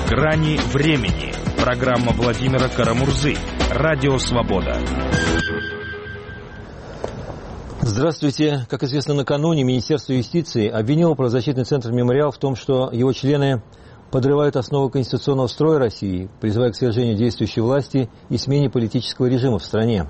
«Грани времени». Программа Владимира Карамурзы. Радио «Свобода». Здравствуйте. Как известно, накануне Министерство юстиции обвинило правозащитный центр «Мемориал» в том, что его члены подрывают основы конституционного строя России, призывая к свержению действующей власти и смене политического режима в стране.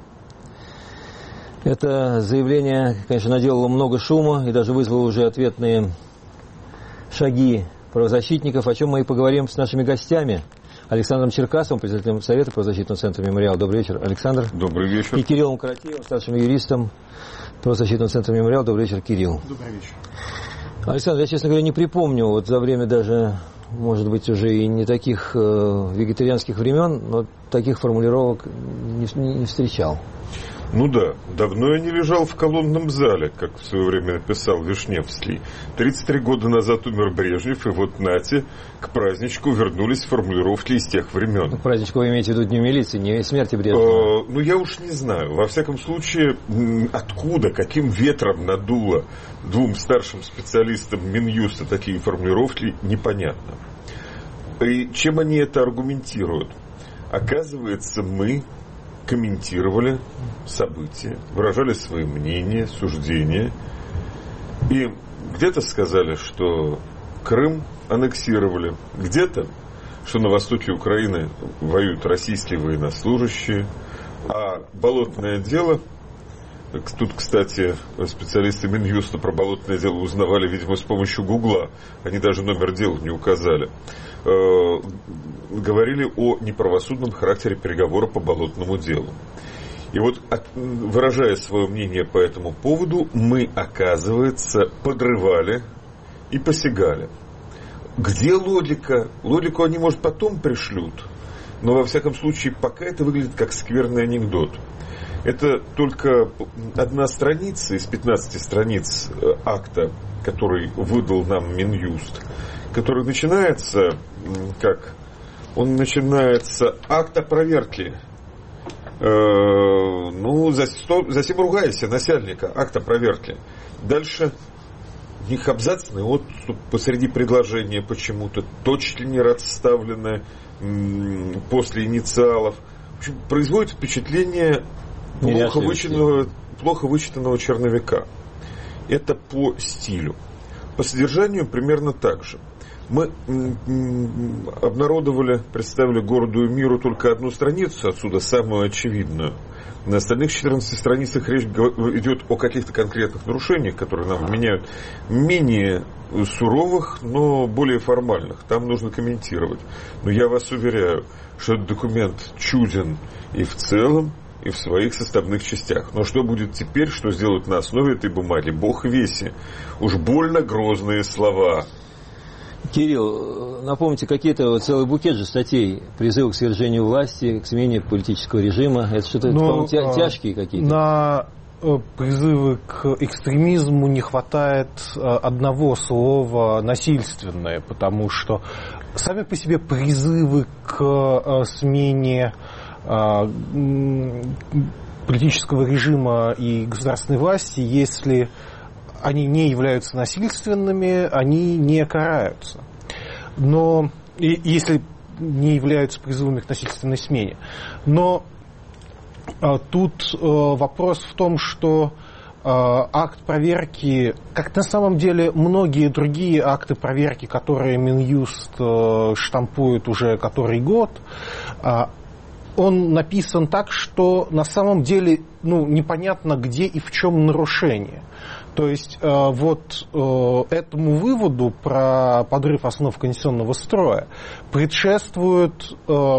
Это заявление, конечно, наделало много шума и даже вызвало уже ответные шаги правозащитников, о чем мы и поговорим с нашими гостями. Александром Черкасовым, председателем Совета правозащитного центра «Мемориал». Добрый вечер, Александр. Добрый вечер. И Кириллом Каратеевым, старшим юристом правозащитного центра «Мемориал». Добрый вечер, Кирилл. Добрый вечер. Александр, я, честно говоря, не припомню, вот за время даже, может быть, уже и не таких вегетарианских времен, но таких формулировок не встречал. Ну да, давно я не лежал в колонном зале, как в свое время написал Вишневский. 33 года назад умер Брежнев, и вот нате, к праздничку вернулись формулировки из тех времен. К праздничку вы имеете в виду Дню милиции, не смерти Брежнева? Ну я уж не знаю. Во всяком случае, откуда, каким ветром надуло двум старшим специалистам Минюста такие формулировки, непонятно. И чем они это аргументируют? Оказывается, мы комментировали события, выражали свои мнения, суждения. И где-то сказали, что Крым аннексировали, где-то, что на востоке Украины воюют российские военнослужащие, а болотное дело, тут, кстати, специалисты Минюста про болотное дело узнавали, видимо, с помощью Гугла, они даже номер дела не указали, говорили о неправосудном характере переговора по болотному делу. И вот, выражая свое мнение по этому поводу, мы, оказывается, подрывали и посягали. Где логика? Логику они, может, потом пришлют, но, во всяком случае, пока это выглядит как скверный анекдот. Это только одна страница из 15 страниц акта, который выдал нам Минюст, который начинается, как? Он начинается акт о проверке. Засим ругайся, насяльника, акт о проверке. Дальше у них абзацный отступ посреди предложения почему-то, точки не расставлены после инициалов. В общем, производит впечатление плохо вычитанного черновика. Это по стилю. По содержанию примерно так же. Мы обнародовали, представили городу и миру только одну страницу, отсюда самую очевидную. На остальных 14 страницах речь идет о каких-то конкретных нарушениях, которые нам вменяют, менее суровых, но более формальных. Там нужно комментировать. Но я вас уверяю, что этот документ чуден и в целом, и в своих составных частях. Но что будет теперь, что сделают на основе этой бумаги? Бог веси. Уж больно грозные слова. Кирилл, напомните, какие-то целый букет же статей, призывы к свержению власти, к смене политического режима. Это что-то, по-моему, тяжкие какие-то. На призывы к экстремизму не хватает одного слова «насильственное», потому что сами по себе призывы к смене политического режима и государственной власти, если они не являются насильственными, они не караются. Но если не являются призывами к насильственной смене. Но тут вопрос в том, что акт проверки, как на самом деле многие другие акты проверки, которые Минюст штампует уже который год, он написан так, что на самом деле непонятно, где и в чем нарушение. То есть этому выводу про подрыв основ конституционного строя предшествуют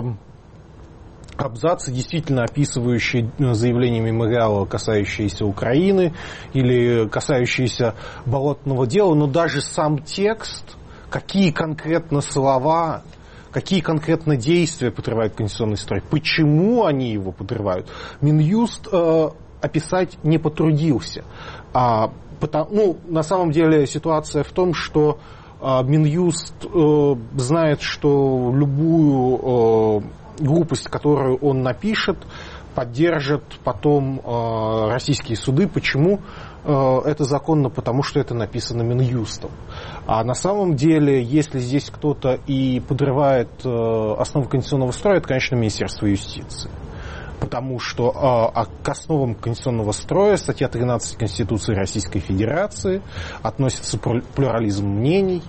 абзацы, действительно описывающие заявления Мемориала, касающиеся Украины или касающиеся болотного дела, но даже сам текст, какие конкретно слова, какие конкретно действия подрывают конституционный строй, почему они его подрывают, Минюст описать не потрудился. На самом деле ситуация в том, что Минюст знает, что любую глупость, которую он напишет, поддержат потом российские суды. Почему? это законно, потому что это написано Минюстом. А на самом деле, если здесь кто-то и подрывает основы конституционного строя, это, конечно, Министерство юстиции. Потому что к основам конституционного строя статья 13 Конституции Российской Федерации относится плюрализм мнений,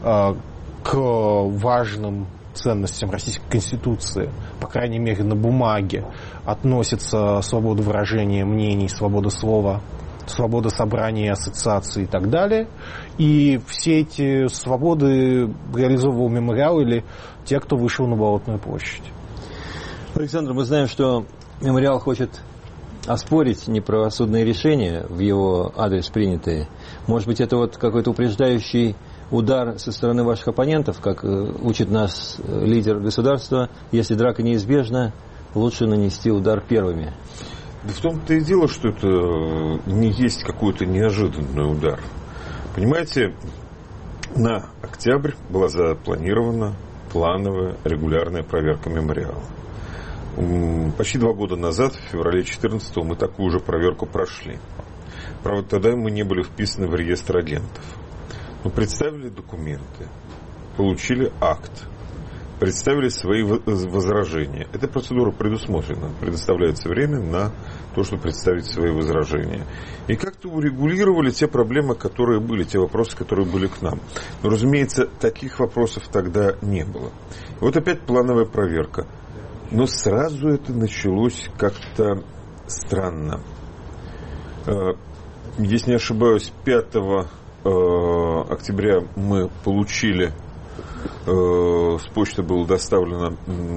к важным ценностям Российской Конституции, по крайней мере на бумаге, относится свобода выражения мнений, свобода слова, свобода собрания, ассоциации и так далее. И все эти свободы реализовывал мемориал или те, кто вышел на Болотную площадь. Александр, мы знаем, что мемориал хочет оспорить неправосудные решения в его адрес принятые. Может быть, это вот какой-то упреждающий удар со стороны ваших оппонентов, как учит нас лидер государства, если драка неизбежна, лучше нанести удар первыми. Да в том-то и дело, что это не есть какой-то неожиданный удар. Понимаете, на октябрь была запланирована плановая регулярная проверка мемориала. Почти 2 года назад, в феврале 2014-го, мы такую же проверку прошли. Правда, тогда мы не были вписаны в реестр агентов. Мы представили документы, получили акт, представили свои возражения. Эта процедура предусмотрена. Предоставляется время на то, чтобы представить свои возражения. И как-то урегулировали те проблемы, которые были, те вопросы, которые были к нам. Но, разумеется, таких вопросов тогда не было. И вот опять плановая проверка. Но сразу это началось как-то странно. Если не ошибаюсь, 5 октября мы получили, с почты было доставлено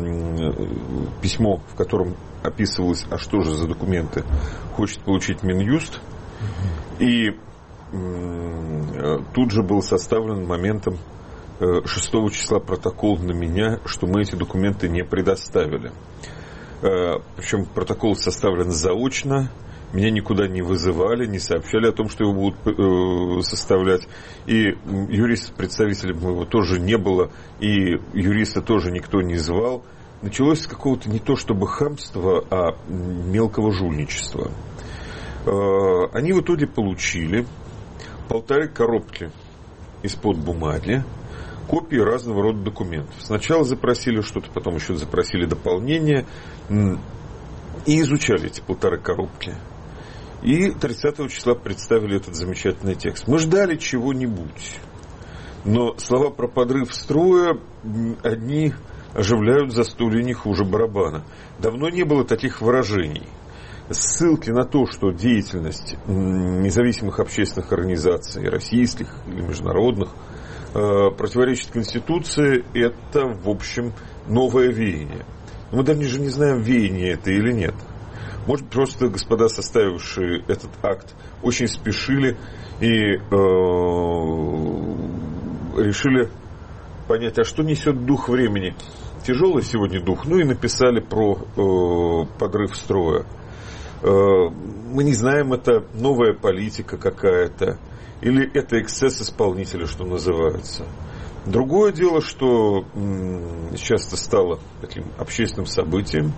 письмо, в котором описывалось, а что же за документы хочет получить Минюст. И тут же был составлен моментом 6 числа протокол на меня, что мы эти документы не предоставили. Причем протокол составлен заочно, меня никуда не вызывали, не сообщали о том, что его будут составлять. И юрист-представителя моего тоже не было, и юриста тоже никто не звал. Началось с какого-то не то чтобы хамства, а мелкого жульничества. Они в итоге получили 1,5 коробки из-под бумаги, копии разного рода документов. Сначала запросили что-то, потом еще запросили дополнение и изучали эти 1,5 коробки. И 30 числа представили этот замечательный текст. Мы ждали чего-нибудь, но слова про подрыв строя одни оживляют застолье не хуже барабана. Давно не было таких выражений. Ссылки на то, что деятельность независимых общественных организаций, российских или международных, противоречит Конституции, это, в общем, новое веяние. Но мы даже не знаем, веяние это или нет. Может быть, просто господа, составившие этот акт, очень спешили и решили понять, а что несет дух времени. Тяжелый сегодня дух. Ну и написали про подрыв строя. Мы не знаем, это новая политика какая-то, или это эксцесс исполнителя, что называется. Другое дело, что сейчас это стало таким общественным событием,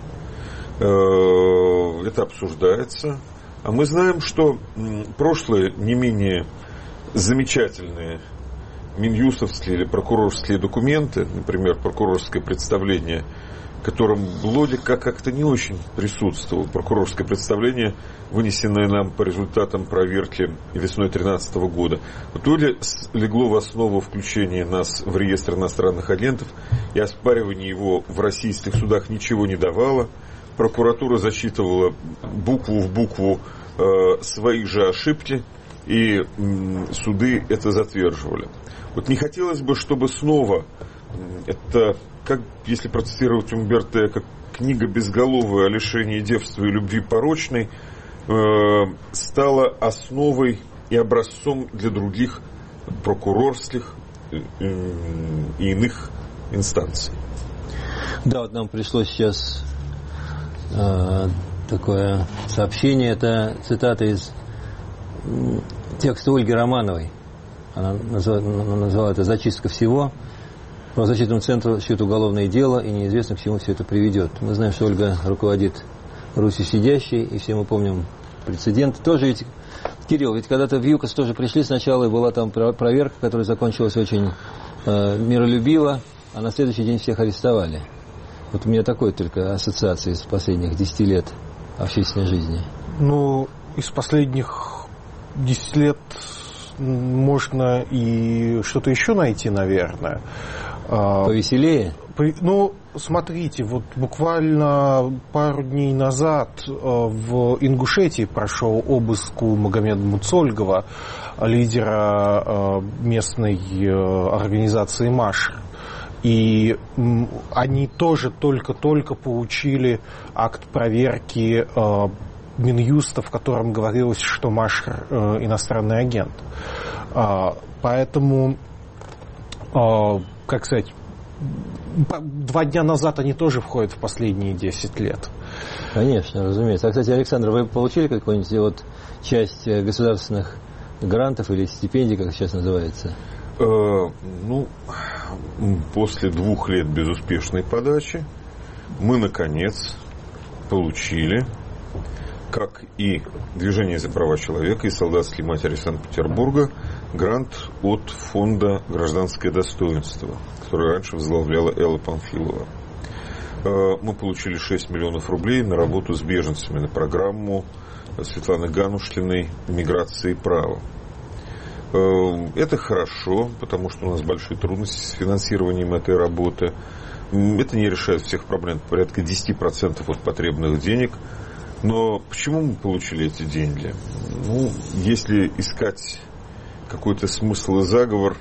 это обсуждается. А мы знаем, что прошлые не менее замечательные минюстовские или прокурорские документы, например, прокурорское представление, в котором Блодик как-то не очень присутствовал. Прокурорское представление, вынесенное нам по результатам проверки весной 2013 года, в итоге легло в основу включения нас в реестр иностранных агентов, и оспаривание его в российских судах ничего не давало. Прокуратура зачитывала букву в букву свои же ошибки, и суды это затверживали. Вот не хотелось бы, чтобы снова это, как если процитировать Умберто Эко, книга безголовая о лишении девства и любви порочной, стала основой и образцом для других прокурорских и иных инстанций. Да, вот нам пришло сейчас такое сообщение, это цитата из текста Ольги Романовой. Она назвала это «Зачистка всего». Правозащитному центру счет уголовное дело, и неизвестно, к чему все это приведет. Мы знаем, что Ольга руководит Русью сидящей, и все мы помним прецеденты. Тоже ведь Кирилл, ведь когда-то в ЮКОС тоже пришли сначала, и была там проверка, которая закончилась очень миролюбиво, а на следующий день всех арестовали. Вот у меня такой только ассоциации из последних 10 лет общественной жизни. Ну, из последних 10 лет можно и что-то еще найти, наверное. Повеселее? Ну, смотрите, вот буквально пару дней назад в Ингушетии прошел обыск у Магомеда Муцольгова, лидера местной организации «Машр». И они тоже только-только получили акт проверки Минюста, в котором говорилось, что Машр иностранный агент. Поэтому, как сказать, 2 дня назад они тоже входят в последние 10 лет. Конечно, разумеется. А, кстати, Александр, вы получили какую-нибудь вот часть государственных грантов или стипендий, как сейчас называется? Ну, после 2 лет безуспешной подачи мы, наконец, получили, как и Движение за права человека, и Солдатские матери Санкт-Петербурга, грант от фонда «Гражданское достоинство», который раньше возглавляла Элла Панфилова. Мы получили 6 миллионов рублей на работу с беженцами, на программу Светланы Ганушлиной «Миграция и право». Это хорошо, потому что у нас большие трудности с финансированием этой работы. Это не решает всех проблем, порядка 10% от потребных денег. Но почему мы получили эти деньги? Ну, если искать какой-то смысл и заговор,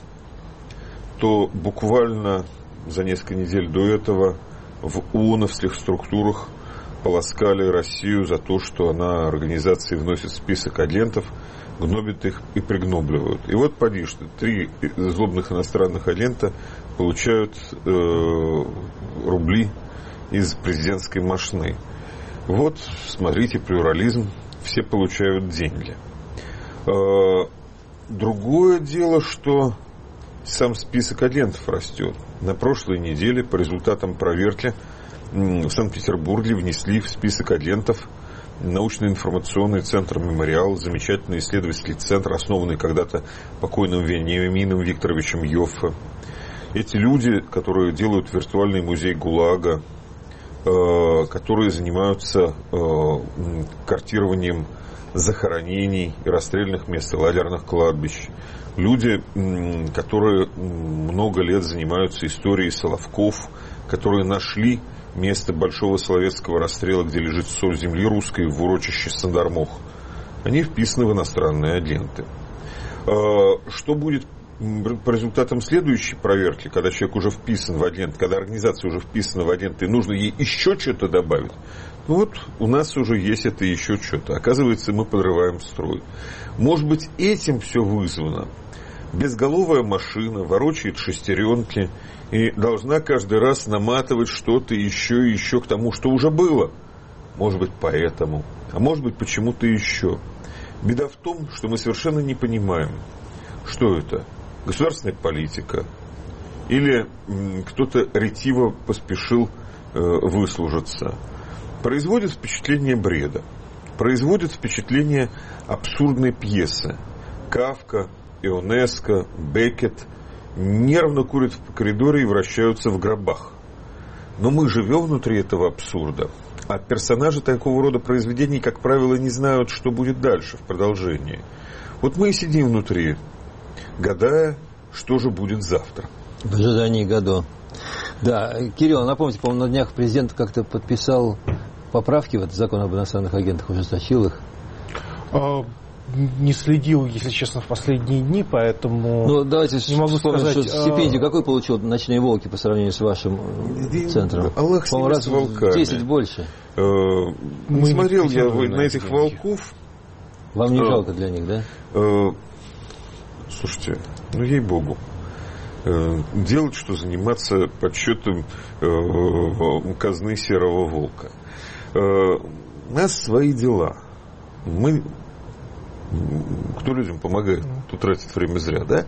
то буквально за несколько недель до этого в ООНовских структурах полоскали Россию за то, что она организации вносит в список агентов, гнобит их и пригнобливают. И вот поди, что 3 злобных иностранных агента получают рубли из президентской мошны. Вот, смотрите, плюрализм, все получают деньги. Другое дело, что сам список агентов растет. На прошлой неделе по результатам проверки в Санкт-Петербурге внесли в список агентов научно-информационный центр «Мемориал», замечательный исследовательский центр, основанный когда-то покойным Вениамином Викторовичем Йоффе. Эти люди, которые делают виртуальный музей ГУЛАГа, которые занимаются картированием захоронений и расстрельных мест, и лагерных кладбищ. Люди, которые много лет занимаются историей Соловков, которые нашли место большого соловецкого расстрела, где лежит соль земли русской, в урочище Сандармох. Они вписаны в иностранные агенты. Что будет по результатам следующей проверки, когда человек уже вписан в агент, когда организация уже вписана в агент, и нужно ей еще что-то добавить, ну вот у нас уже есть это еще что-то. Оказывается, мы подрываем строй. Может быть, этим все вызвано. Безголовая машина ворочает шестеренки и должна каждый раз наматывать что-то еще и еще к тому, что уже было. Может быть, поэтому. А может быть, почему-то еще. Беда в том, что мы совершенно не понимаем, что это. Государственная политика. Или кто-то ретиво поспешил выслужиться. Производит впечатление бреда. Производит впечатление абсурдной пьесы. Кафка, Ионеско, Беккет нервно курят в коридоре и вращаются в гробах. Но мы живем внутри этого абсурда. А персонажи такого рода произведений, как правило, не знают, что будет дальше, в продолжении. Вот мы и сидим внутри, гадая, что же будет завтра. В ожидании Годо. Да, Кирилл, напомните, по-моему, на днях президент как-то подписал поправки в этот закон об иностранных агентах, ужесточил их. Не следил, если честно, в последние дни, поэтому ну, давайте не могу сказать. Что стипендию какой получил «Ночные волки» по сравнению с вашим центром? Аллах с ними, раз с волками. 10 больше. Смотрел я на этих волков. Вам не жалко для них, да? Слушайте, ну ей-богу. Делать, что заниматься подсчетом казны серого волка. У нас свои дела. Кто людям помогает, кто тратит время зря, да?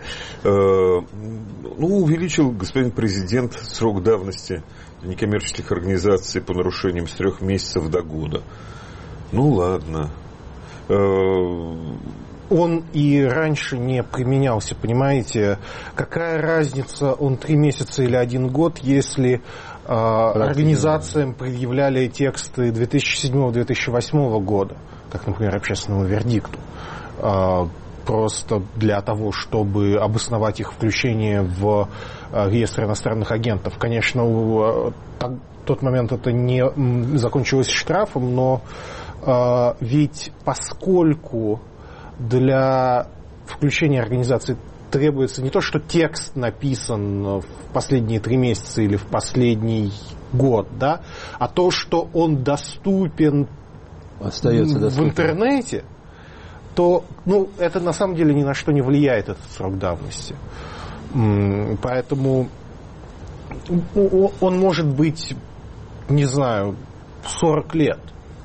Увеличил господин президент срок давности некоммерческих организаций по нарушениям с 3 месяцев до года. Ну, ладно. он и раньше не применялся, понимаете? Какая разница, он 3 месяца или 1 год, если организациям предъявляли тексты 2007-2008 года, как, например, общественному вердикту, просто для того, чтобы обосновать их включение в реестр иностранных агентов. Конечно, в тот момент это не закончилось штрафом, но ведь поскольку для включения организации требуется не то, что текст написан в последние 3 месяца или в последний год, да, а то, что он доступен в интернете, то это на самом деле ни на что не влияет, этот срок давности. Поэтому он может быть, не знаю, 40 лет.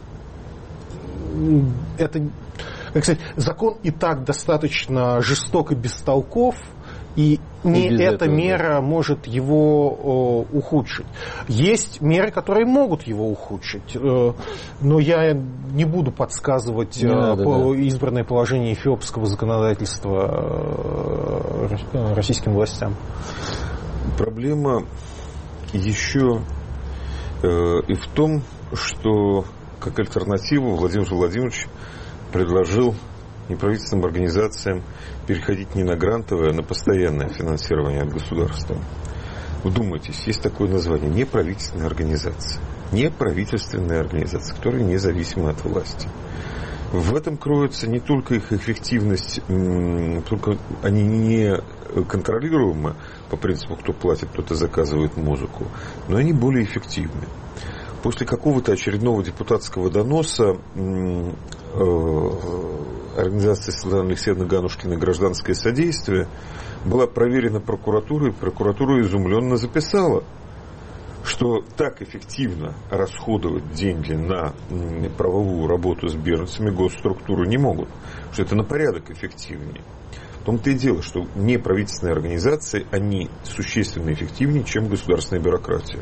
Это, как сказать, закон и так достаточно жесток и бестолков, и не эта мера может его ухудшить. Есть меры, которые могут его ухудшить, но я не буду подсказывать избранное положение эфиопского законодательства российским властям. Проблема еще и в том, что как альтернативу Владимир Владимирович предложил неправительственным организациям переходить не на грантовое, а на постоянное финансирование от государства. Вдумайтесь, есть такое название – неправительственная организация. Неправительственная организация, которая независима от власти. В этом кроется не только их эффективность, только они не контролируемы по принципу, кто платит, кто-то заказывает музыку, но они более эффективны. После какого-то очередного депутатского доноса организации Светланы Алексеевны Ганушкиной «Гражданское содействие» была проверена прокуратурой, и прокуратура изумленно записала, что так эффективно расходовать деньги на правовую работу с беженцами госструктуры не могут, что это на порядок эффективнее. В том-то и дело, что неправительственные организации, они существенно эффективнее, чем государственная бюрократия.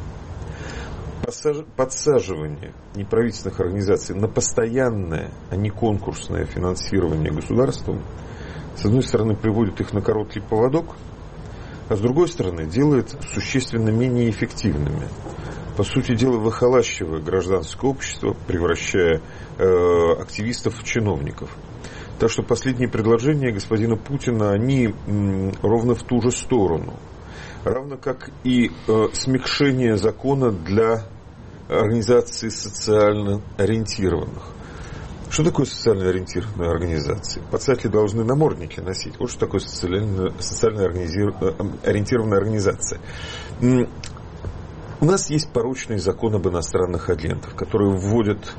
Подсаживание неправительственных организаций на постоянное, а не конкурсное финансирование государством, с одной стороны, приводит их на короткий поводок, а с другой стороны, делает существенно менее эффективными. По сути дела, выхолащивая гражданское общество, превращая активистов в чиновников. Так что последние предложения господина Путина, они ровно в ту же сторону. Равно как и смягчение закона для организаций социально ориентированных. Что такое социально ориентированные организации? Пацаки должны намордники носить. Вот что такое социально ориентированная организация. У нас есть порочный закон об иностранных агентах, который вводит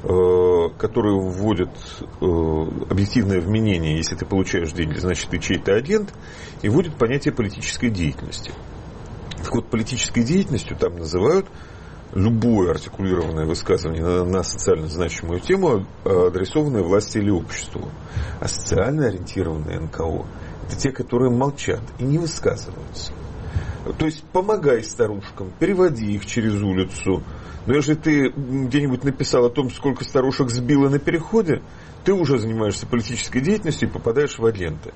объективное вменение: если ты получаешь деньги, значит ты чей-то агент, и вводит понятие политической деятельности. Так вот, политической деятельностью там называют любое артикулированное высказывание на социально значимую тему, адресованное власти или обществу. А социально ориентированные НКО – это те, которые молчат и не высказываются. То есть помогай старушкам, переводи их через улицу. Но если ты где-нибудь написал о том, сколько старушек сбило на переходе, ты уже занимаешься политической деятельностью и попадаешь в агенты.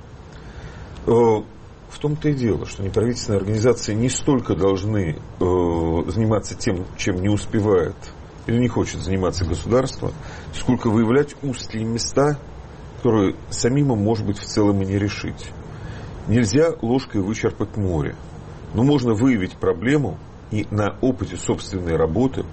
В том-то и дело, что неправительственные организации не столько должны заниматься тем, чем не успевает или не хочет заниматься государство, сколько выявлять узкие места, которые самим им, может быть, в целом и не решить. Нельзя ложкой вычерпать море, но можно выявить проблему и на опыте собственной работы,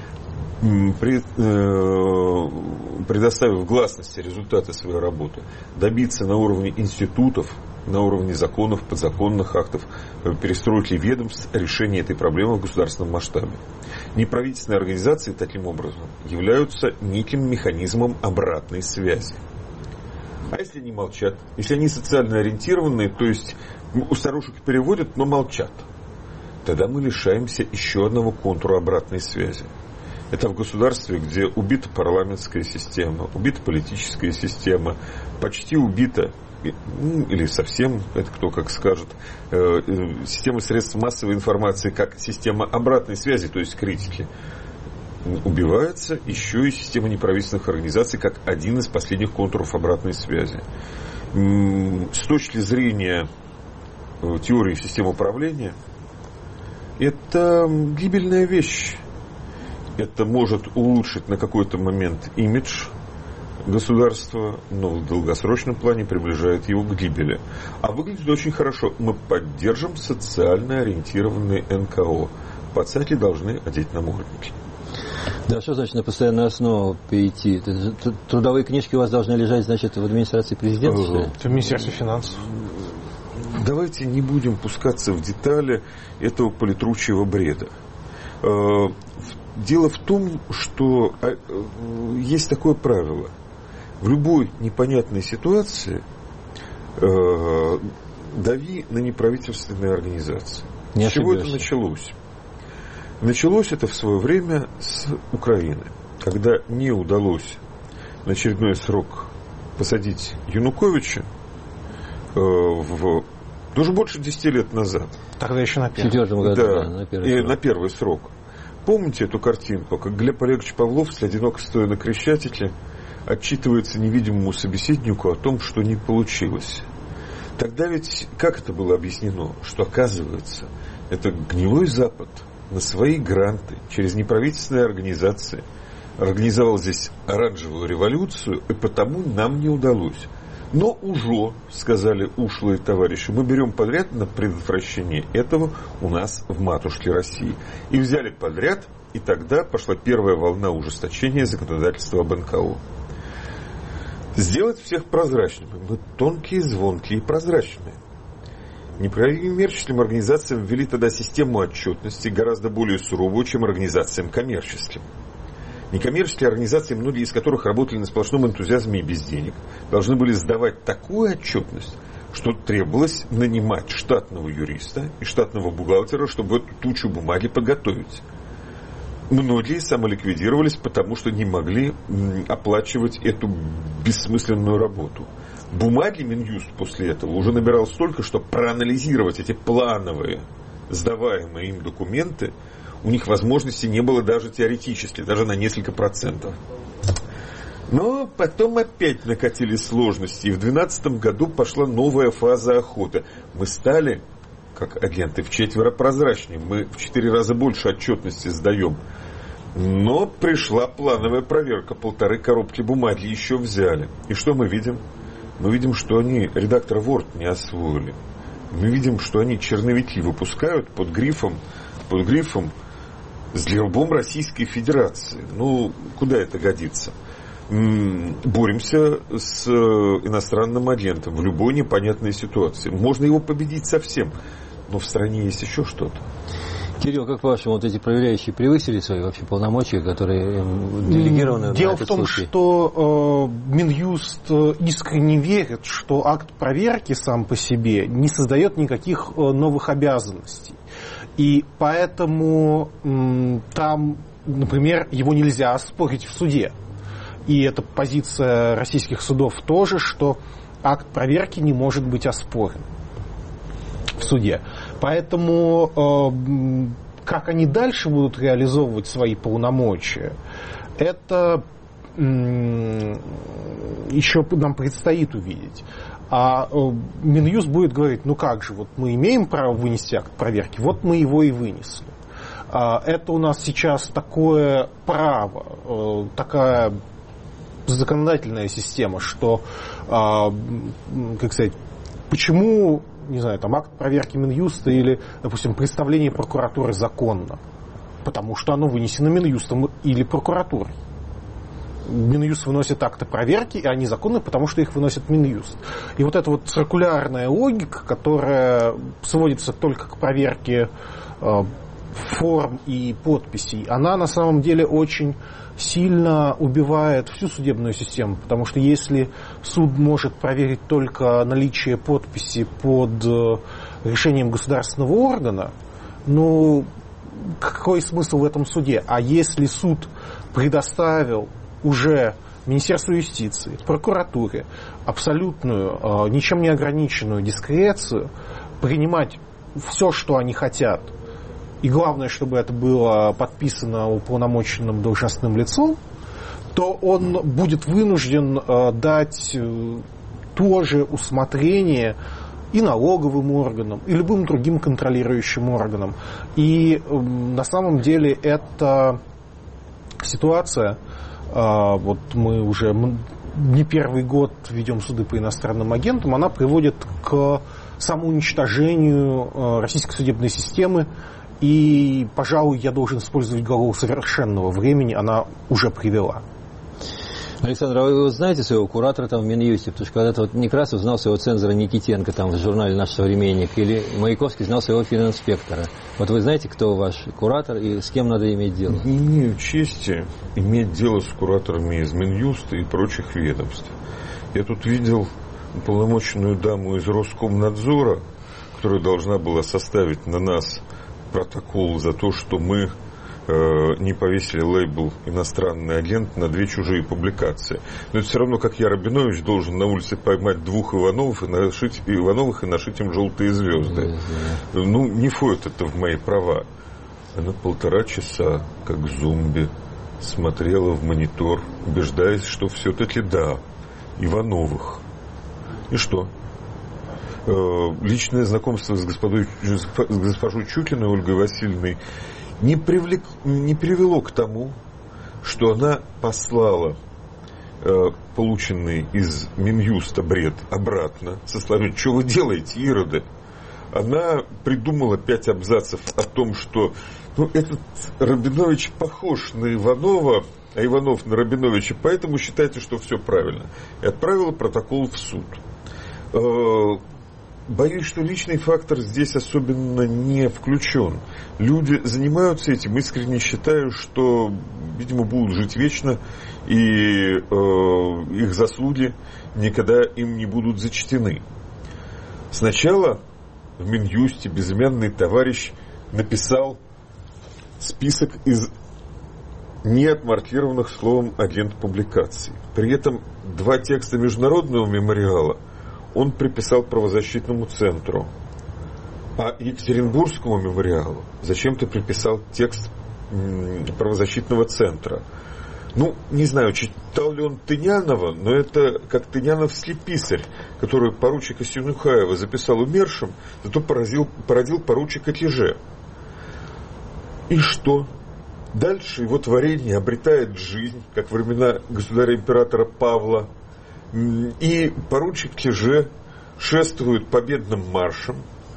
предоставив гласности результаты своей работы, добиться на уровне институтов, на уровне законов, подзаконных актов, перестройки ведомств решения этой проблемы в государственном масштабе. Неправительственные организации таким образом являются неким механизмом обратной связи. А если они молчат? Если они социально ориентированные, то есть у старушек переводят, но молчат, тогда мы лишаемся еще одного контура обратной связи. Это в государстве, где убита парламентская система, убита политическая система, почти убита, или совсем, это кто как скажет, система средств массовой информации как система обратной связи, то есть критики. убивается еще и система неправительственных организаций как один из последних контуров обратной связи. С точки зрения теории систем управления, это гибельная вещь. Это может улучшить на какой-то момент имидж государства, но в долгосрочном плане приближает его к гибели. А выглядит очень хорошо. Мы поддержим социально ориентированные НКО. Пацаки должны одеть намордники. Да, что значит на постоянную основу перейти? Трудовые книжки у вас должны лежать, значит, в администрации президента? В Министерстве финансов. Давайте не будем пускаться в детали этого политручьего бреда. Дело в том, что есть такое правило. В любой непонятной ситуации дави на неправительственные организации. С чего это началось? Началось это в свое время с Украины, когда не удалось на очередной срок посадить Януковича уже больше 10 лет назад. Тогда еще на первый. В 2004 году, да, на первый срок. На первый срок. Помните эту картинку, как Глеб Олегович Павловский, одиноко стоя на Крещатике, отчитывается невидимому собеседнику о том, что не получилось? Тогда ведь как это было объяснено? Что, оказывается, это гнилой Запад на свои гранты через неправительственные организации организовал здесь оранжевую революцию, и потому нам не удалось. Но уже, сказали ушлые товарищи, мы берем подряд на предотвращение этого у нас в матушке России. И взяли подряд, и тогда пошла первая волна ужесточения законодательства об НКО. Сделать всех прозрачными. Мы тонкие, звонкие и прозрачные. Некоммерческим организациям ввели тогда систему отчетности гораздо более суровую, чем организациям коммерческим. Некоммерческие организации, многие из которых работали на сплошном энтузиазме и без денег, должны были сдавать такую отчетность, что требовалось нанимать штатного юриста и штатного бухгалтера, чтобы эту тучу бумаги подготовить. Многие самоликвидировались, потому что не могли оплачивать эту бессмысленную работу. Бумаги Минюст после этого уже набирал столько, что проанализировать эти плановые, сдаваемые им документы у них возможности не было даже теоретически, даже на несколько процентов. Но потом опять накатились сложности, и в 2012 году пошла новая фаза охоты. Мы стали, как агенты, в4 прозрачнее, мы в 4 раза больше отчетности сдаем. Но пришла плановая проверка, 1,5 коробки бумаги еще взяли. И что мы видим? Мы видим, что они редактор Word не освоили. Мы видим, что они черновики выпускают под грифом с гербом Российской Федерации. Ну, куда это годится? Боремся с иностранным агентом в любой непонятной ситуации. Можно его победить совсем, но в стране есть еще что-то. Кирилл, как по-вашему, вот эти проверяющие превысили свои вообще полномочия, которые делегированы? Дело в том, что Минюст искренне верит, что акт проверки сам по себе не создает никаких новых обязанностей. И поэтому там, например, его нельзя оспорить в суде. И это позиция российских судов тоже, что акт проверки не может быть оспорен в суде. Поэтому как они дальше будут реализовывать свои полномочия, это еще нам предстоит увидеть. А Минюст будет говорить, ну как же, вот мы имеем право вынести акт проверки, вот мы его и вынесли. Это у нас сейчас такое право, такая законодательная система, что, как сказать, почему, не знаю, там акт проверки Минюста или, допустим, представление прокуратуры законно? Потому что оно вынесено Минюстом или прокуратурой. Минюст выносит акты проверки, и они законны, потому что их выносит Минюст. И вот эта вот циркулярная логика, которая сводится только к проверке форм и подписей, она на самом деле очень сильно убивает всю судебную систему, потому что если суд может проверить только наличие подписи под решением государственного органа, ну, какой смысл в этом суде? А если суд предоставил уже Министерству юстиции, прокуратуре абсолютную, ничем не ограниченную дискрецию принимать все, что они хотят, и главное, чтобы это было подписано уполномоченным должностным лицом, то он будет вынужден дать тоже усмотрение и налоговым органам, и любым другим контролирующим органам. И на самом деле эта ситуация, вот мы уже не первый год ведем суды по иностранным агентам, она приводит к самоуничтожению российской судебной системы. И, пожалуй, я должен использовать глагол совершенного времени, она уже привела. Александр, а вы знаете своего куратора там в Минюсте? Потому что когда-то вот Некрасов знал своего цензора Никитенко там в журнале «Наш современник», или Маяковский знал своего фининспектора. Вот вы знаете, кто ваш куратор и с кем надо иметь дело? Не имею чести иметь дело с кураторами из Минюста и прочих ведомств. Я тут видел уполномоченную даму из Роскомнадзора, которая должна была составить на нас протокол за то, что мы не повесили лейбл «иностранный агент» на 2 чужие публикации. Но это все равно, как я, Рабинович, должен на улице поймать 2 Ивановых и нашить им желтые звезды. Ну, не входит это в мои права. Она 1,5 часа, как зомби, смотрела в монитор, убеждаясь, что все-таки да, Ивановых. И что? Личное знакомство с госпожой Чукиной Ольгой Васильевной не привело к тому, что она послала полученный из Минюста бред обратно со словами: что вы делаете, ироды? Она придумала 5 абзацев о том, что этот Рабинович похож на Иванова, а Иванов на Рабиновича, поэтому считайте, что все правильно. И отправила протокол в суд. Боюсь, что личный фактор здесь особенно не включен. Люди занимаются этим, искренне считаю, что, видимо, будут жить вечно, и их заслуги никогда им не будут зачтены. Сначала в Минюсте безымянный товарищ написал список из неотмаркированных словом агент публикаций. При этом 2 текста международного мемориала он приписал правозащитному центру, а Екатеринбургскому мемориалу зачем-то приписал текст правозащитного центра. Ну, не знаю, читал ли он Тынянова, но это как тыняновский писарь, который поручика Синухаева записал умершим, зато породил поручика Тиже. И что? Дальше его творение обретает жизнь, как времена государя-императора Павла, и поручик Тиже шествует победным маршем.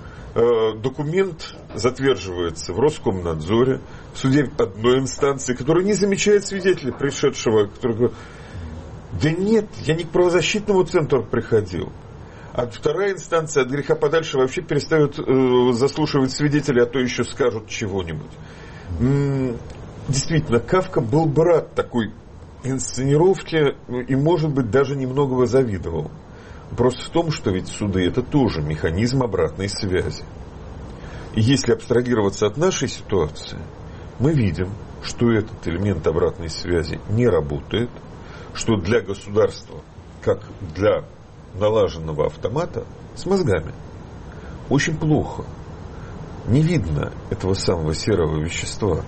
Документ затверживается в Роскомнадзоре, в суде одной инстанции, который не замечает свидетеля, пришедшего, который говорит: да нет, я не к правозащитному центру приходил. А 2-я инстанция от греха подальше вообще перестает заслушивать свидетелей, а то еще скажут чего-нибудь. Действительно, Кафка был бы рад такой инсценировке и, может быть, даже немного завидовал. Вопрос в том, что ведь суды — это тоже механизм обратной связи. И если абстрагироваться от нашей ситуации, мы видим, что этот элемент обратной связи не работает, что для государства, как для налаженного автомата с мозгами, очень плохо. Не видно этого самого серого вещества.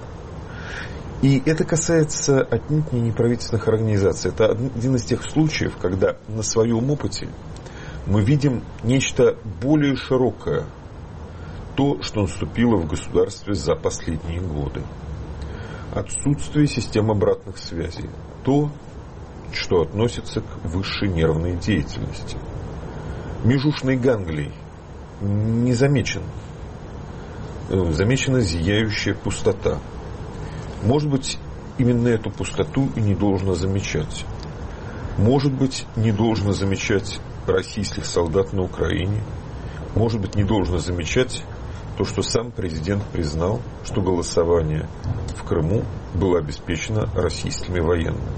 И это касается отнюдь не неправительственных организаций. Это один из тех случаев, когда на своем опыте мы видим нечто более широкое, то, что наступило в государстве за последние годы. Отсутствие систем обратных связей. То, что относится к высшей нервной деятельности. Межушный ганглий не замечен. Замечена зияющая пустота. Может быть, именно эту пустоту и не должно замечать. Может быть, не должно замечать российских солдат на Украине. Может быть, не должно замечать то, что сам президент признал, что голосование в Крыму было обеспечено российскими военными.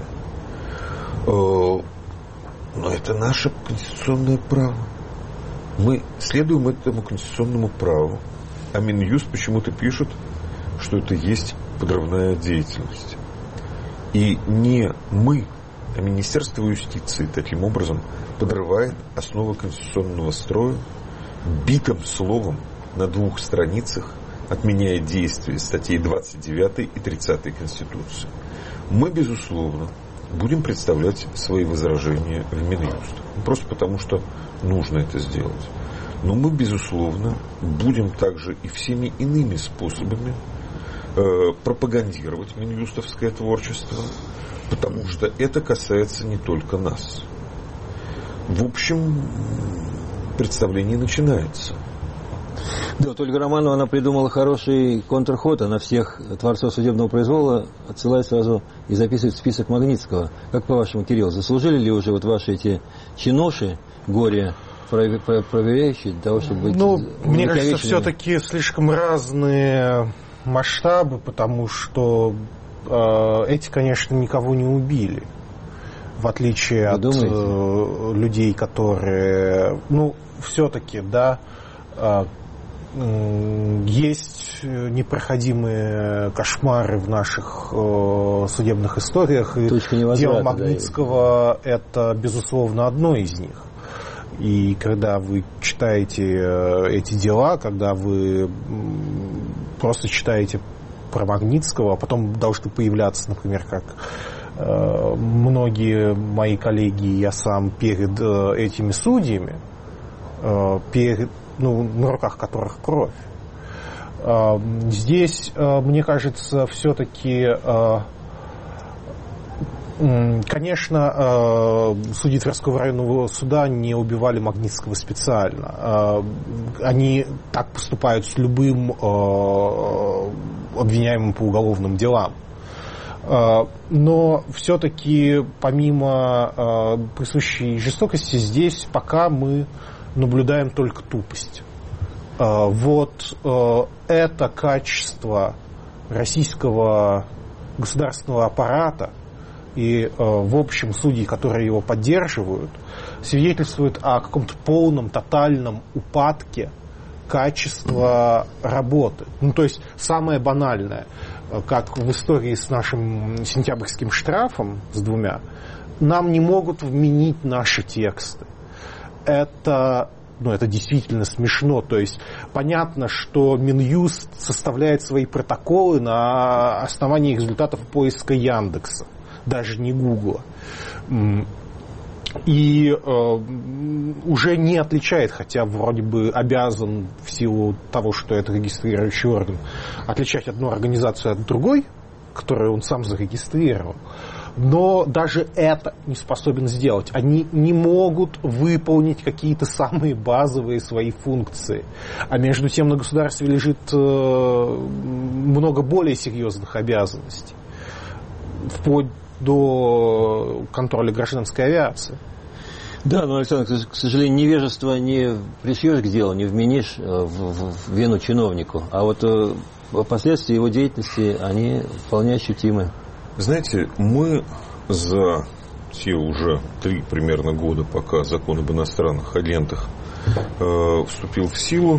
Но это наше конституционное право. Мы следуем этому конституционному праву. А Минюст почему-то пишет, что это есть подрывная деятельность. И не мы, а Министерство юстиции таким образом подрывает основы конституционного строя битым словом на 2 страницах отменяя действие статей 29 и 30 Конституции, мы, безусловно, будем представлять свои возражения в Минюст. Просто потому, что нужно это сделать. Но мы, безусловно, будем также и всеми иными способами пропагандировать минюстовское творчество, потому что это касается не только нас. В общем, представление начинается. Да, вот Ольга Романова, она придумала хороший контрход, она всех творцов судебного произвола отсылает сразу и записывает в список Магнитского. Как по-вашему, Кирилл, заслужили ли уже вот ваши эти чиноши, горе проверяющие, для того, чтобы быть... Ну, мне кажется, все-таки слишком разные масштабы, потому что эти, конечно, никого не убили. В отличие от людей, которые... Ну, все-таки, да, есть непроходимые кошмары в наших судебных историях. И дело Магнитского, да, это, безусловно, одно из них. И когда вы читаете эти дела, когда вы просто читаете про Магнитского, а потом должны появляться, например, как многие мои коллеги и я сам перед этими судьями, на руках которых кровь. Здесь, мне кажется, все-таки, конечно, судьи Тверского районного суда не убивали Магнитского специально. Они так поступают с любым обвиняемым по уголовным делам. Но все-таки, помимо присущей жестокости, здесь пока мы наблюдаем только тупость. Вот это качество российского государственного аппарата и, в общем, судей, которые его поддерживают, свидетельствует о каком-то полном, тотальном упадке качества работы. Ну, то есть, самое банальное, как в истории с нашим сентябрьским штрафом, с 2, нам не могут вменить наши тексты. Это действительно смешно. То есть понятно, что Минюст составляет свои протоколы на основании результатов поиска Яндекса, даже не Гугла. И уже не отличает, хотя вроде бы обязан в силу того, что это регистрирующий орган, отличать одну организацию от другой, которую он сам зарегистрировал. Но даже это не способен сделать. Они не могут выполнить какие-то самые базовые свои функции. А между тем на государстве лежит много более серьезных обязанностей. Вплоть до контроля гражданской авиации. Да, но, Александр, к сожалению, невежество не пришьешь к делу, не вменишь в вену чиновнику. А вот последствия его деятельности, они вполне ощутимы. Знаете, мы за те уже 3 примерно года, пока закон об иностранных агентах вступил в силу,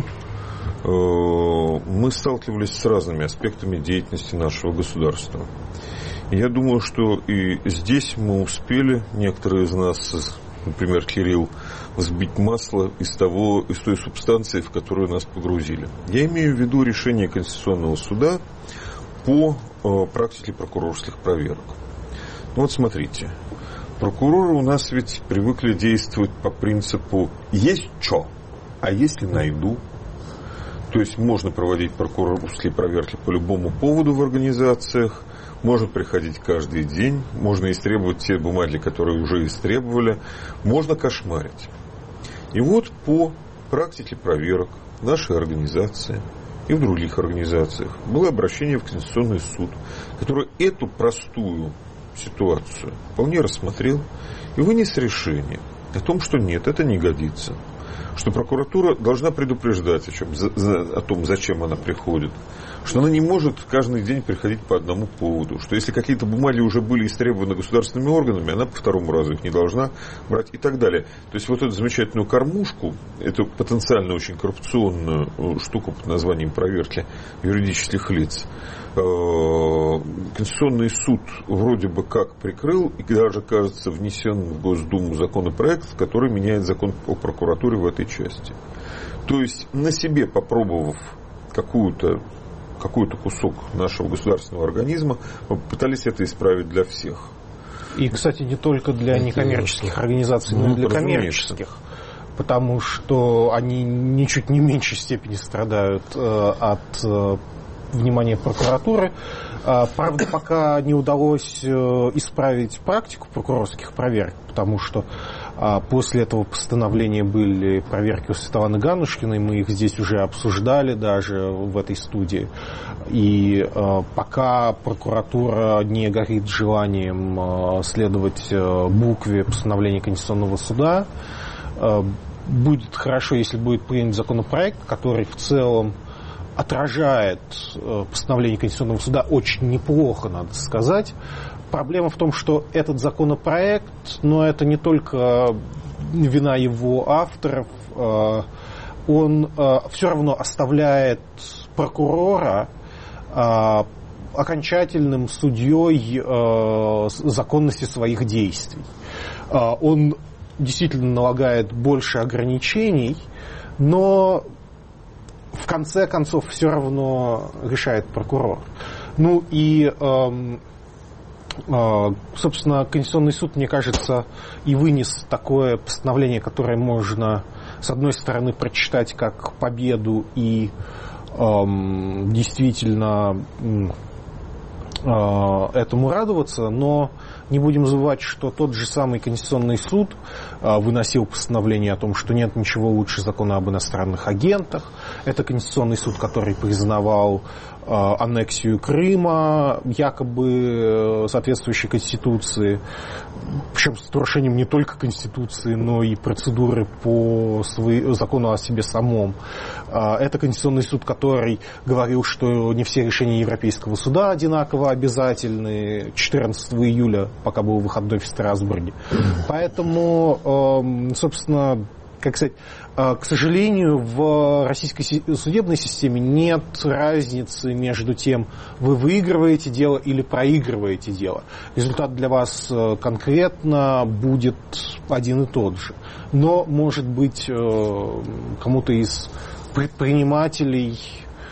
мы сталкивались с разными аспектами деятельности нашего государства. Я думаю, что и здесь мы успели, некоторые из нас, например, Кирилл, взбить масло из той субстанции, в которую нас погрузили. Я имею в виду решение Конституционного суда по практике прокурорских проверок. Ну вот смотрите, прокуроры у нас ведь привыкли действовать по принципу «есть что, а если найду». То есть можно проводить прокурорские проверки по любому поводу в организациях, можно приходить каждый день, можно истребовать те бумаги, которые уже истребовали, можно кошмарить. И вот по практике проверок нашей организации и в других организациях было обращение в Конституционный суд, который эту простую ситуацию вполне рассмотрел и вынес решение о том, что нет, это не годится. Что прокуратура должна предупреждать о том, зачем она приходит. Что она не может каждый день приходить по одному поводу. Что если какие-то бумаги уже были истребованы государственными органами, она по 2-му разу их не должна брать и так далее. То есть вот эту замечательную кормушку, эту потенциально очень коррупционную штуку под названием проверки юридических лиц, Конституционный суд вроде бы как прикрыл и даже, кажется, внесен в Госдуму законопроект, который меняет закон о прокуратуре в этой части. То есть на себе попробовав какой-то кусок нашего государственного организма, мы пытались это исправить для всех. И, кстати, не только для некоммерческих организаций, но и для коммерческих. Потому что они ничуть не в меньшей степени страдают от внимания прокуратуры. Правда, пока не удалось исправить практику прокурорских проверок, потому что после этого постановления были проверки у Светланы Ганушкиной, мы их здесь уже обсуждали даже в этой студии. И пока прокуратура не горит желанием следовать букве постановления Конституционного суда, будет хорошо, если будет принят законопроект, который в целом отражает постановление Конституционного суда очень неплохо, надо сказать. Проблема в том, что этот законопроект, но это не только вина его авторов, он все равно оставляет прокурора окончательным судьей законности своих действий. Он действительно налагает больше ограничений, но в конце концов все равно решает прокурор. Ну и, собственно, Конституционный суд, мне кажется, и вынес такое постановление, которое можно, с одной стороны, прочитать как победу и действительно этому радоваться, но не будем забывать, что тот же самый Конституционный суд выносил постановление о том, что нет ничего лучше закона об иностранных агентах. Это Конституционный суд, который признавал аннексию Крыма, якобы соответствующей Конституции, причем с нарушением не только Конституции, но и процедуры по закону о себе самом. Это Конституционный суд, который говорил, что не все решения Европейского суда одинаково обязательны. 14 июля, пока был выходной в Страсбурге. Поэтому, собственно, как сказать, к сожалению, в российской судебной системе нет разницы между тем, вы выигрываете дело или проигрываете дело. Результат для вас конкретно будет один и тот же. Но, может быть, кому-то из предпринимателей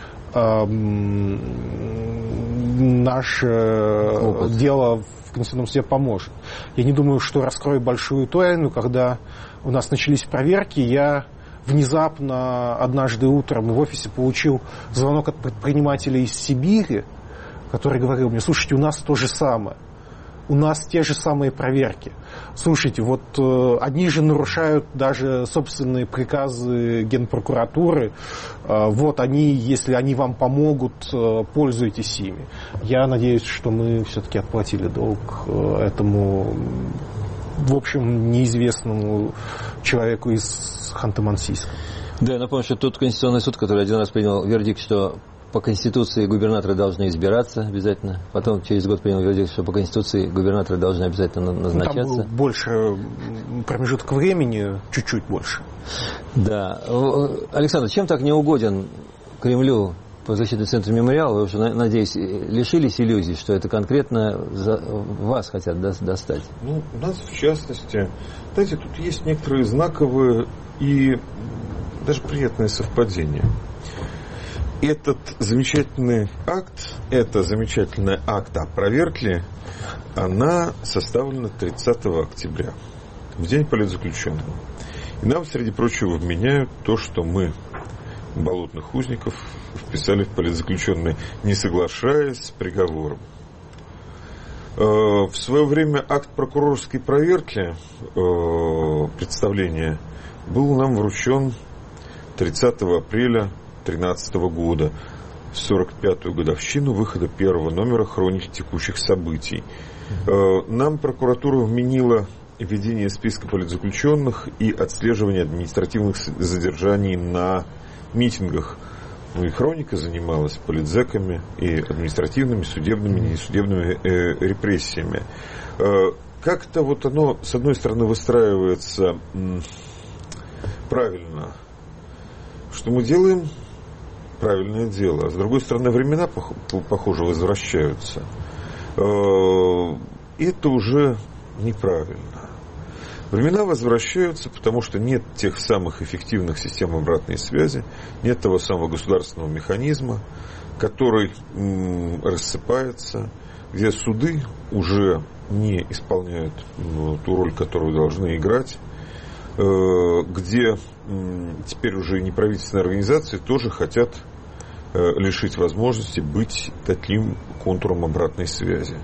наше дело в Конституционном суде поможет. Я не думаю, что раскрою большую тайну, когда у нас начались проверки, я внезапно однажды утром в офисе получил звонок от предпринимателя из Сибири, который говорил мне: слушайте, у нас то же самое. У нас те же самые проверки. Слушайте, вот одни же нарушают даже собственные приказы Генпрокуратуры. Вот они, если они вам помогут, пользуйтесь ими. Я надеюсь, что мы все-таки отплатили долг этому, в общем, неизвестному человеку из Ханты-Мансийска. Да, я напомню, что тот Конституционный суд, который один раз принял вердикт, что по Конституции губернаторы должны избираться обязательно. Потом через год принял вердикт, что по Конституции губернаторы должны обязательно назначаться. Там был больше промежуток времени, чуть-чуть больше. Да. Александр, чем так неугоден Кремлю правозащитный центр «Мемориал»? Вы уже, надеюсь, лишились иллюзий, что это конкретно вас хотят достать? Ну, у нас, в частности, знаете, тут есть некоторые знаковые и даже приятные совпадения. Этот замечательный акт, это замечательный акт о проверке, она составлена 30 октября, в день политзаключенного. И нам, среди прочего, вменяют то, что мы, болотных узников, вписали в политзаключенные, не соглашаясь с приговором. В свое время акт прокурорской проверки, представления, был нам вручен 30 апреля 2013 года, в 45-ю годовщину выхода первого номера «Хроники текущих событий». Нам прокуратура вменила ведение списка политзаключенных и отслеживание административных задержаний на митингах. Ну и хроника занималась политзеками и административными, судебными, несудебными репрессиями. Как-то вот оно, с одной стороны, выстраивается правильно, что мы делаем правильное дело, а с другой стороны, времена, похоже, возвращаются. И это уже неправильно. Времена возвращаются, потому что нет тех самых эффективных систем обратной связи, нет того самого государственного механизма, который рассыпается, где суды уже не исполняют ту роль, которую должны играть, где теперь уже неправительственные организации тоже хотят лишить возможности быть таким контуром обратной связи.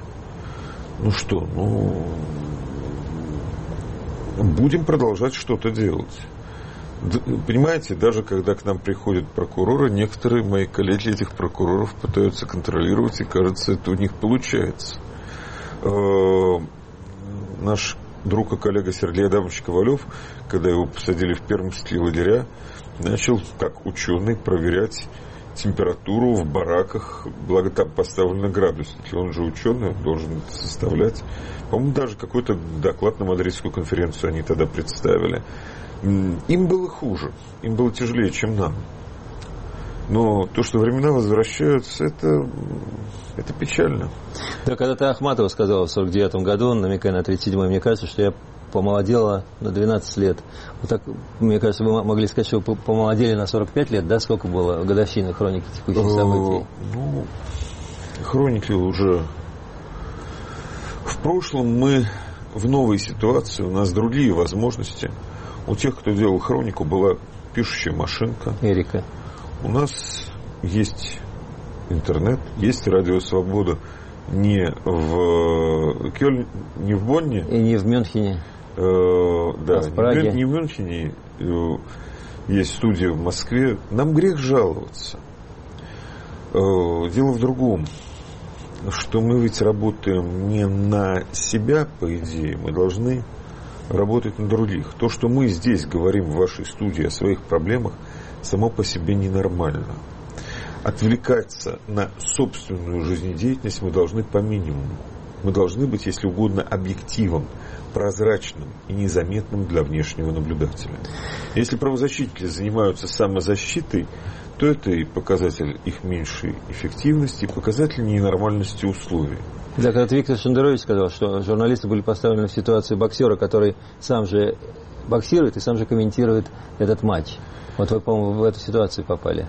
Будем продолжать что-то делать. Понимаете, даже когда к нам приходят прокуроры, некоторые мои коллеги этих прокуроров пытаются контролировать, и, кажется, это у них получается. Наш друг и коллега Сергей Адамович Ковалев, когда его посадили в пермские лагеря, начал, как ученый, проверять температуру в бараках, благо там поставлены градусники. Он же ученый, он должен это составлять. По-моему, даже какой-то доклад на Мадридскую конференцию они тогда представили. Им было хуже, им было тяжелее, чем нам. Но то, что времена возвращаются, это печально. Да, когда-то Ахматова сказала в 49-м году, намекая на 37-й, мне кажется, что я помолодела на 12 лет. Вот так, мне кажется, вы могли сказать, что вы помолодели на 45 лет, да? Сколько было годовщины хроники текущих событий? Хроники уже в прошлом, мы в новой ситуации, у нас другие возможности. У тех, кто делал хронику, была пишущая машинка. Эрика. У нас есть интернет, есть радио «Свобода» не в Кёльне, не в Бонне. И не в Мюнхене. Да, в Праге. Не в Мюнхене. Есть студия в Москве. Нам грех жаловаться. Дело в другом, что мы ведь работаем не на себя, по идее, мы должны работать на других. То, что мы здесь говорим в вашей студии о своих проблемах, само по себе ненормально. Отвлекаться на собственную жизнедеятельность мы должны по минимуму. Мы должны быть, если угодно, объективом, прозрачным и незаметным для внешнего наблюдателя. Если правозащитники занимаются самозащитой, то это и показатель их меньшей эффективности, и показатель ненормальности условий. Да, когда Виктор Шендерович сказал, что журналисты были поставлены в ситуацию боксера, который сам же боксирует и сам же комментирует этот матч. Вот вы, по-моему, в эту ситуацию попали.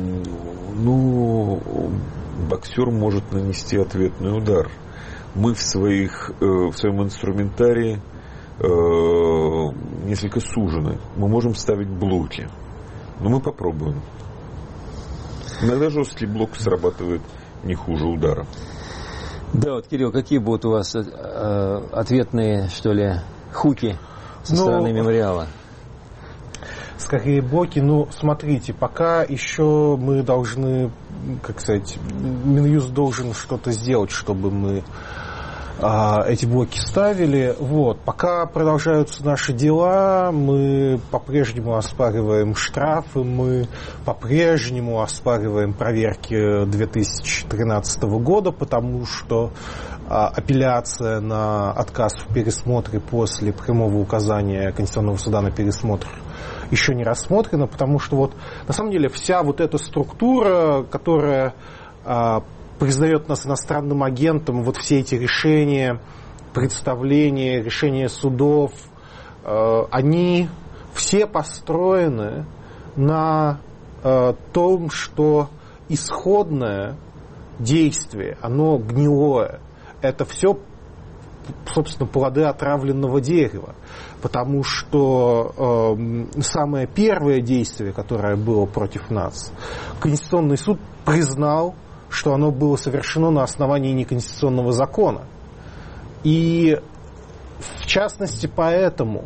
Боксер может нанести ответный удар. Мы в своем инструментарии несколько сужены. Мы можем ставить блоки. Но мы попробуем. Иногда жесткий блок срабатывает не хуже удара. Да, вот, Кирилл, какие будут у вас ответные, что ли, хуки со стороны мемориала? Скорее блоки, смотрите, пока еще мы должны, как сказать, Минюст должен что-то сделать, чтобы мы эти блоки ставили. Пока продолжаются наши дела, мы по-прежнему оспариваем штрафы, мы по-прежнему оспариваем проверки 2013 года, потому что апелляция на отказ в пересмотре после прямого указания Конституционного суда на пересмотр еще не рассмотрена, потому что на самом деле вся эта структура, которая признает нас иностранным агентом, все эти решения, представления, решения судов, они все построены на том, что исходное действие, оно гнилое. Это все, собственно, плоды отравленного дерева. Потому что самое первое действие, которое было против нас, Конституционный суд признал, что оно было совершено на основании неконституционного закона. И в частности поэтому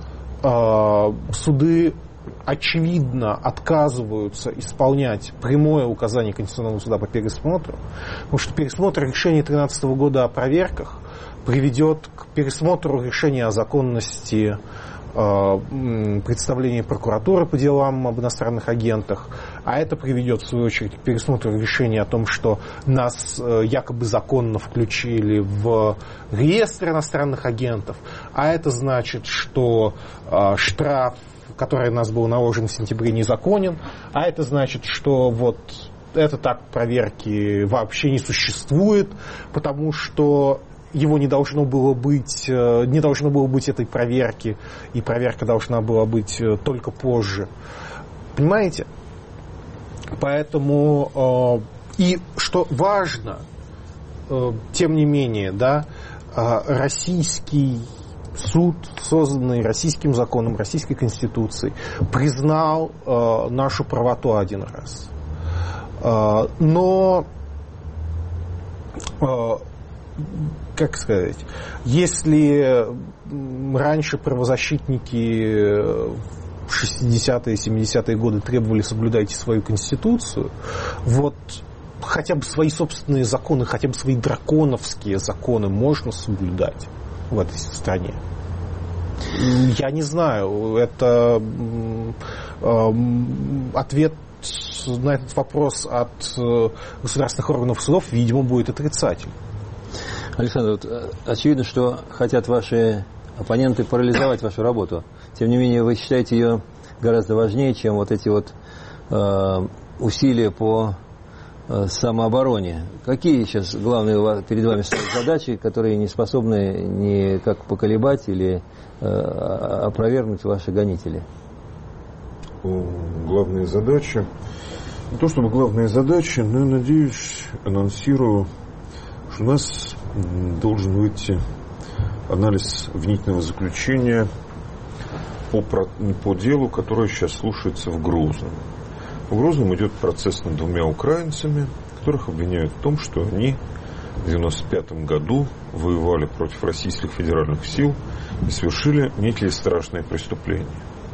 суды очевидно отказываются исполнять прямое указание Конституционного суда по пересмотру, потому что пересмотр решения 2013 года о проверках приведет к пересмотру решения о законности представления прокуратуры по делам об иностранных агентах, а это приведет, в свою очередь, к пересмотру решения о том, что нас якобы законно включили в реестр иностранных агентов, а это значит, что штраф, который на нас был наложен в сентябре, незаконен, а это значит, что этот акт проверки вообще не существует, потому что его не должно было быть этой проверки, и проверка должна была быть только позже. Понимаете? Поэтому, и что важно, тем не менее, да, российский суд, созданный российским законом, российской конституцией, признал нашу правоту один раз. Но, как сказать, если раньше правозащитники в 60-е, 70-е годы требовали соблюдайте свою конституцию, вот хотя бы свои собственные законы, хотя бы свои драконовские законы можно соблюдать в этой стране. Я не знаю, это ответ на этот вопрос от государственных органов судов, видимо, будет отрицательным. Александр, вот, очевидно, что хотят ваши оппоненты парализовать вашу работу. Тем не менее, вы считаете ее гораздо важнее, чем вот эти вот усилия по самообороне. Какие сейчас главные перед вами задачи, которые не способны никак поколебать или опровергнуть ваши гонители? Главные задачи. Не то чтобы главные задачи, но я надеюсь, анонсирую, что у нас должен выйти анализ обвинительного заключения по делу, которое сейчас слушается в Грозном. В Грозном идет процесс над двумя украинцами, которых обвиняют в том, что они в 1995 году воевали против российских федеральных сил и совершили некие страшные преступления.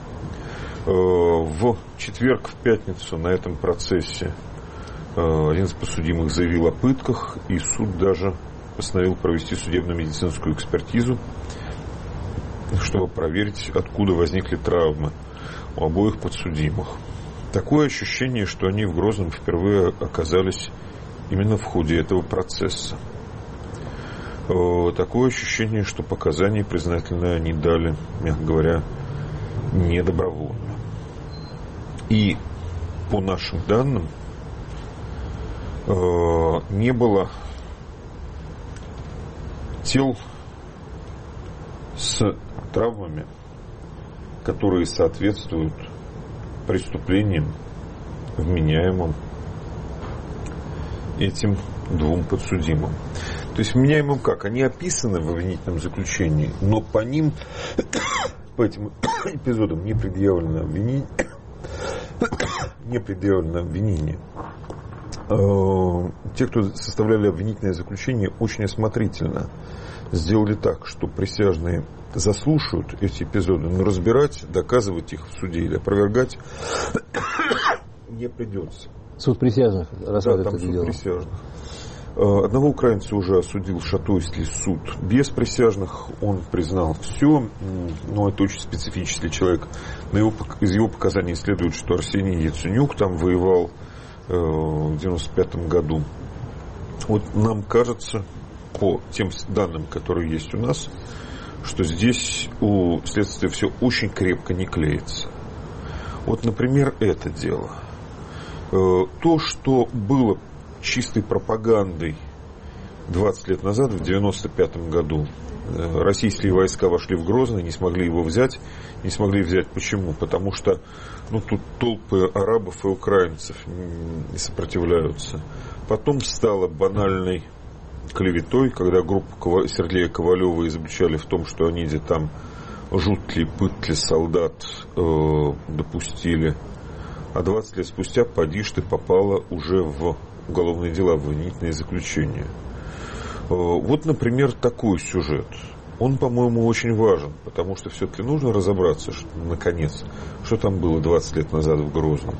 В четверг, в пятницу на этом процессе один из подсудимых заявил о пытках, и суд даже постановил провести судебно-медицинскую экспертизу, чтобы проверить, откуда возникли травмы у обоих подсудимых. Такое ощущение, что они в Грозном впервые оказались именно в ходе этого процесса. Такое ощущение, что показания признательные они дали, мягко говоря, недобровольно. И по нашим данным не было тел с травмами, которые соответствуют преступлениям, вменяемым этим двум подсудимым. То есть вменяемым как? Они описаны в обвинительном заключении, но по ним, по этим эпизодам не предъявлено обвинение. Те, кто составляли обвинительное заключение, очень осмотрительно сделали так, что присяжные заслушают эти эпизоды, но разбирать, доказывать их в суде или опровергать не придется. Суд присяжных рассматривает это дело. Суд присяжных. Одного украинца уже осудил Шатойский суд без присяжных, он признал все, но это очень специфический человек. Из его показаний следует, что Арсений Яценюк там воевал в 1995 году. Вот нам кажется, по тем данным, которые есть у нас, что здесь у следствия все очень крепко не клеится. Вот, например, это дело. То, что было чистой пропагандой 20 лет назад, в 1995 году, российские войска вошли в Грозный, не смогли его взять. Не смогли взять. Почему? Потому что тут толпы арабов и украинцев не сопротивляются. Потом стало банальной клеветой, когда группу Сергея Ковалева изобличали в том, что они где там жуткие пытки солдат допустили. А 20 лет спустя, поди ж ты, попала уже в уголовные дела, в обвинительные заключения. Вот, например, такой сюжет. Он, по-моему, очень важен, потому что все-таки нужно разобраться, наконец, что там было 20 лет назад в Грозном.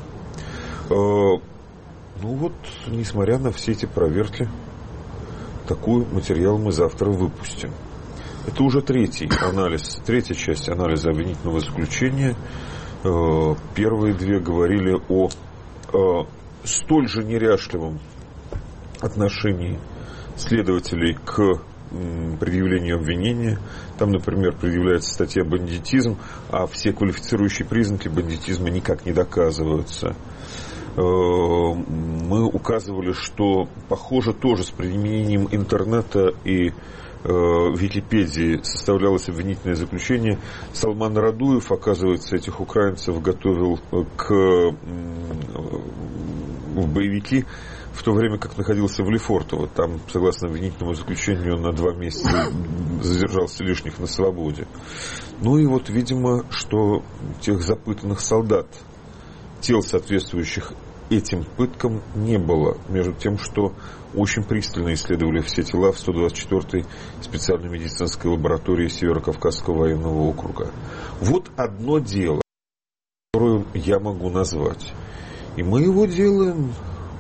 Несмотря на все эти проверки, такой материал мы завтра выпустим. Это уже третья часть анализа обвинительного заключения. Первые две говорили о столь же неряшливом отношении следователей к предъявлению обвинения. Там, например, предъявляется статья «бандитизм», а все квалифицирующие признаки бандитизма никак не доказываются. мы указывали, что, похоже, тоже с применением интернета и Википедии составлялось обвинительное заключение. Салман Радуев, оказывается, этих украинцев готовил в боевики, в то время как находился в Лефортово. Там, согласно обвинительному заключению, на 2 месяца задержался лишних на свободе. Ну и вот, видимо, что тех запытанных солдат, тел, соответствующих этим пыткам, не было. Между тем, что очень пристально исследовали все тела в 124-й специальной медицинской лаборатории Северо-Кавказского военного округа. Вот одно дело, которое я могу назвать. И мы его делаем,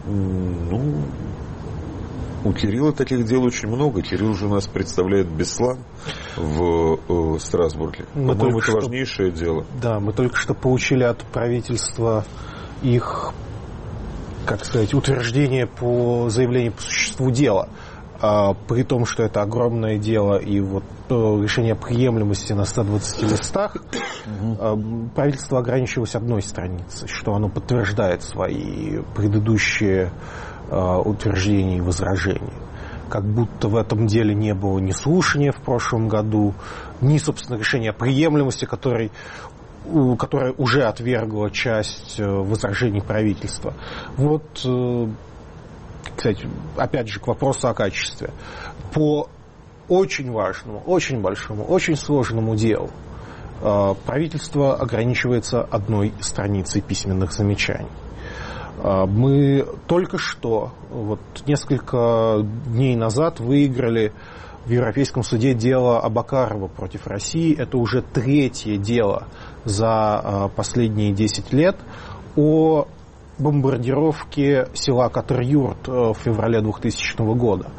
у Кирилла таких дел очень много. Кирилл же нас представляет Беслан в Страсбурге. По-моему, это важнейшее дело. Да, мы только что получили от правительства их, как сказать, утверждение по заявлению по существу дела. При том, что это огромное дело и вот решение приемлемости на 120 листах, правительство ограничилось одной страницей, что оно подтверждает свои предыдущие утверждения и возражения. Как будто в этом деле не было ни слушания в прошлом году, ни, собственно, решения приемлемости, которое уже отвергло часть возражений правительства. Вот, кстати, опять же, к вопросу о качестве. По очень важному, очень большому, очень сложному делу правительство ограничивается одной страницей письменных замечаний. Мы только что, вот несколько дней назад, выиграли в Европейском суде дело Абакарова против России. Это уже 3-е дело за последние 10 лет о бомбардировке села Катар-Юрт в феврале 2000 года.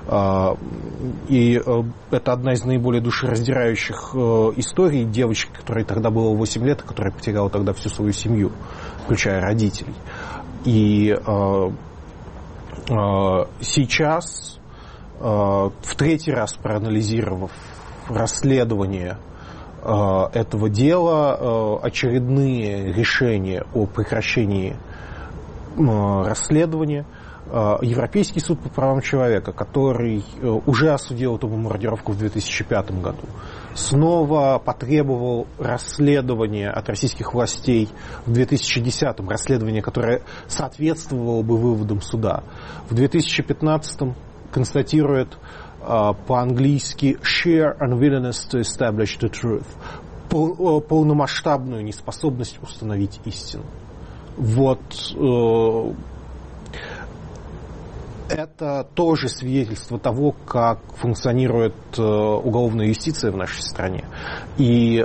И это одна из наиболее душераздирающих историй девочки, которой тогда было 8 лет, которая потеряла тогда всю свою семью, включая родителей. И сейчас, в 3-й раз проанализировав расследование этого дела, очередные решения о прекращении расследования, Европейский суд по правам человека, который уже осудил эту бомбардировку в 2005 году, снова потребовал расследования от российских властей в 2010-м, расследование, которое соответствовало бы выводам суда. В 2015-м констатирует по-английски sheer unwillingness to establish the truth, полномасштабную неспособность установить истину. Вот это тоже свидетельство того, как функционирует уголовная юстиция в нашей стране. И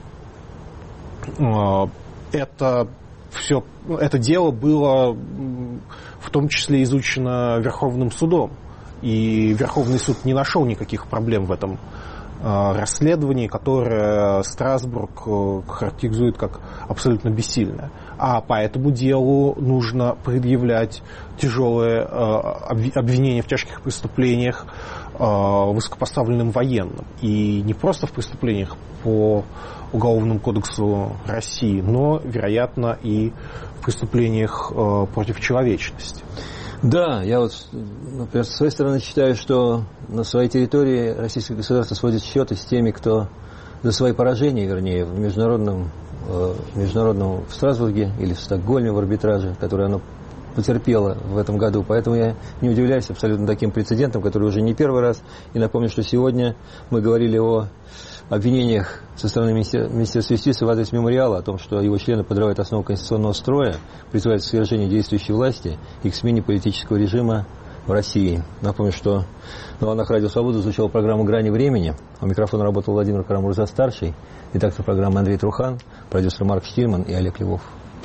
это дело было в том числе изучено Верховным судом. И Верховный суд не нашел никаких проблем в этом расследовании, которое Страсбург характеризует как абсолютно бессильное. А по этому делу нужно предъявлять тяжелые обвинения в тяжких преступлениях высокопоставленным военным. И не просто в преступлениях по Уголовному кодексу России, но, вероятно, и в преступлениях против человечности. Да, я вот, например, со своей стороны считаю, что на своей территории российское государство сводит счеты с теми, кто за свои поражения, вернее, в международном в Страсбурге или в Стокгольме в арбитраже, которое оно потерпело в этом году. Поэтому я не удивляюсь абсолютно таким прецедентам, которые уже не первый раз. И напомню, что сегодня мы говорили о обвинениях со стороны Министерства юстиции в адрес мемориала, о том, что его члены подрывают основу конституционного строя, призывают к свержению действующей власти и к смене политического режима в России. Напомню, что на волнах Радио Свобода звучала программа «Грани времени». У микрофона работал Владимир Карамурза-старший, редактор программы Андрей Трухан, продюсер Марк Штильман и Олег Львов.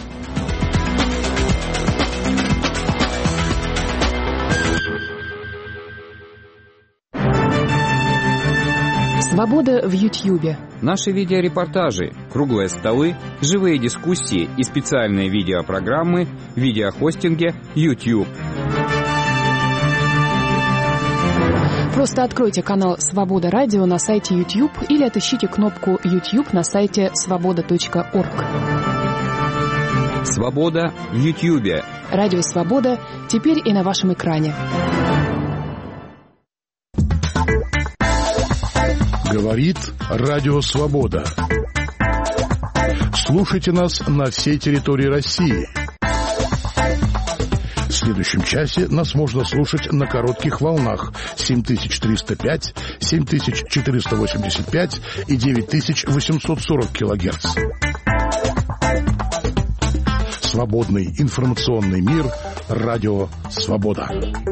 Свобода в Ютьюбе. Наши видеорепортажи, круглые столы, живые дискуссии и специальные видеопрограммы в видеохостинге YouTube. Просто откройте канал «Свобода Радио» на сайте YouTube или отыщите кнопку YouTube на сайте svoboda.org. Свобода в Ютьюбе. Радио «Свобода» теперь и на вашем экране. Говорит Радио Свобода. Слушайте нас на всей территории России. В следующем часе нас можно слушать на коротких волнах 7305, 7485 и 9840 килогерц. Свободный информационный мир. Радио Свобода.